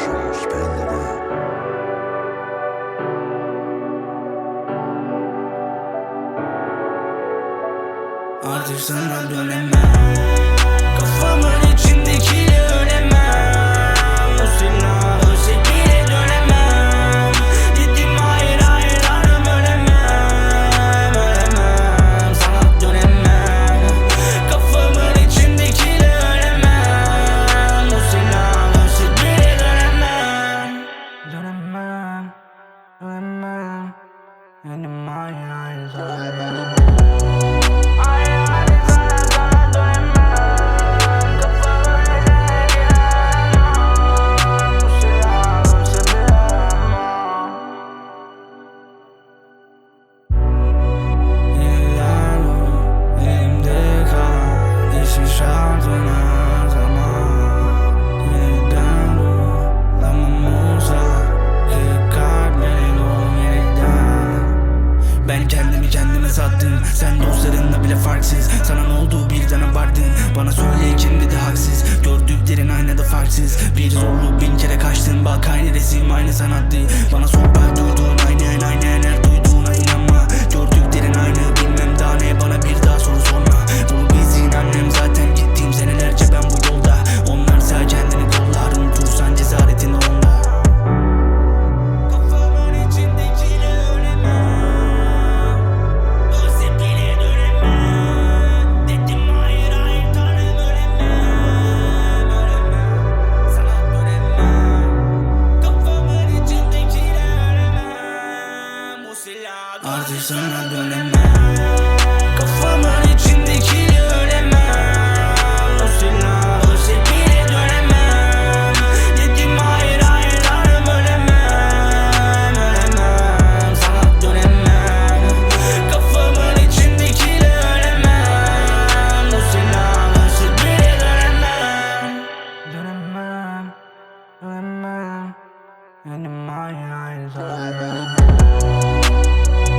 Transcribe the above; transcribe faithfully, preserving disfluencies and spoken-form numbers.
Artık sana dönemem. Kafamın içindekiyle ölemem. O silahı şekilde dönemem. Dedim hayır hayır hanım ölemem. Ölemem sana dönemem. Kafamın içindekiyle ölemem. O silahı şekilde dönemem. Dönemem. Dönemem. Dedim hayır hayır sana dönemem. Ben kendimi kendime sattım. Sen dostlarınla bile farksız. Sana ne oldu birden abardın. Bana söyle kim dedi haksız. Gördüklerin aynada farksız. Bir zorlu bin kere kaçtın. Bak aynı resim aynı sanattı. Bana sor ben duyduğun aynen aynen. Her duyduğuna inanma. Gördüklerin aynı bilmem daha ne. Bana bir daha soru sorma. Bunu bilsin annem zaten gittiğim senelerce ben bu yolda. Onlar sadece kendini kollar. Unutursan cesaretini onda. Kafamın içindekiyle ölemem. Artık sana dönemem. Kafamın içindekiyle ölemem. O silahı şekilde dönemem. Dedim hayır hayır hanım ölemem. Ölemem sana dönemem. Kafamın içindekiyle ölemem. O silahı şekilde dönemem. Dönemem. Dönemem. Dedim hayır hayır sana dönemem.